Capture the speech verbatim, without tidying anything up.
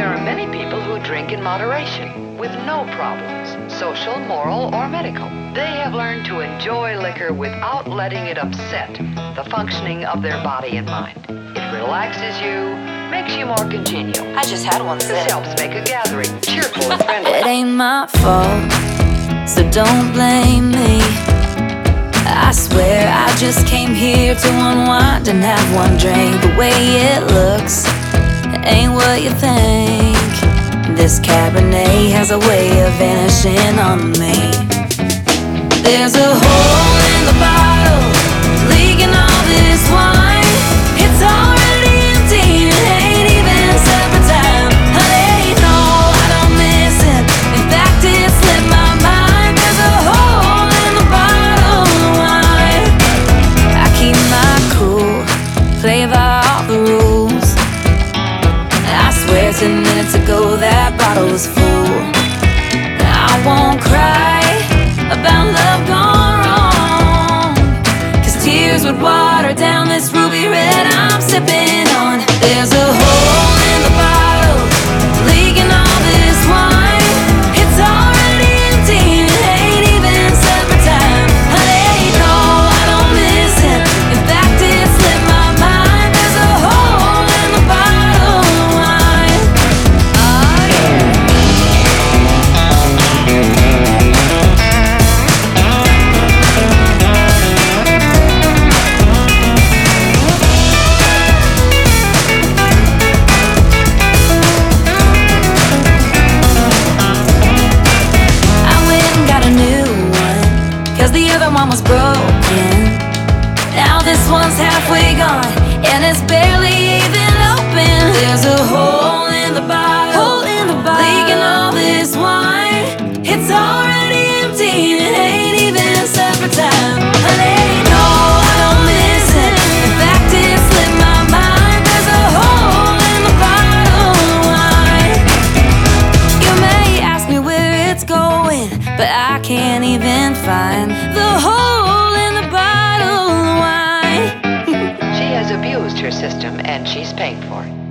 there are many people who drink in moderation, with no problems, social, moral, or medical. They have learned to enjoy liquor without letting it upset the functioning of their body and mind. It relaxes you, makes you more congenial. I just had one This sip. helps make a gathering cheerful and friendly. It ain't my fault, so don't blame me. I swear I just came here to unwind and have one drink. The way it looks ain't what you think. This Cabernet has a way of vanishing on me. There's a hole in the bottle, leaking all this wine. It's already empty, it ain't even supper time. Honey, no, I don't miss it. In fact, it slipped my mind. There's a hole in the bottle of wine. I keep my cool, play by all the rules. I swear ten minutes ago that bottle was full. I won't cry about love gone wrong, 'cause tears would water down this ruby red I'm sipping on. There's a hole in the bottle, leaking all this wine. It's already empty, it ain't even supper time. Honey, no, I don't miss it. In fact, it slipped my mind. There's a hole in the bottle of wine. Oh yeah. The other one was broken. Now this one's halfway gone, and it's barely even open. There's a hole in the bottle, hole in the bottle, leaking all this wine. It's already empty, it ain't even supper time. Honey, no, I don't miss it. In fact, it slipped my mind. There's a hole in the bottle of wine. You may ask me where it's going, but I can't even find the hole in the bottle of wine. She has abused her system, and she's paying for it.